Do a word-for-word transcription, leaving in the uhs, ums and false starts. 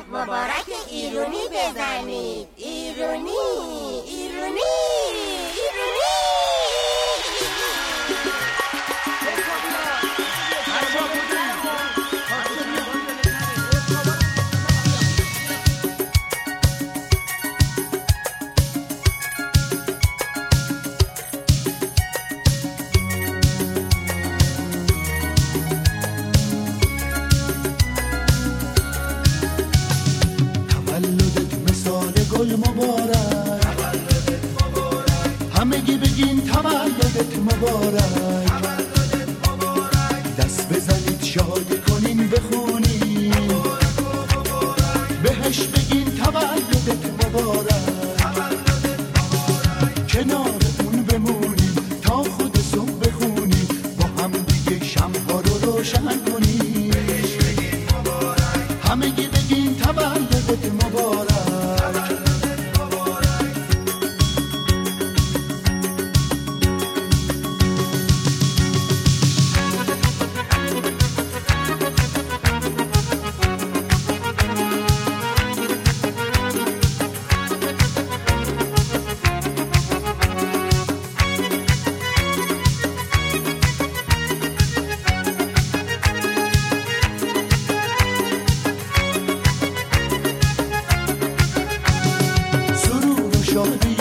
مبارک ایرونی بزنید. ایرونی ایرونی ایرونی. گل مبارک، همگی بگین تولدت مبارک. دست بزنید شاد کنین بخونین، بهش بگین تولدت مبارک. کنار اون بمونین تا خود صبح بخونین، با هم دیگه شمع‌ها رو روشن کنین. همگی بگین تولدت مبارک. شادی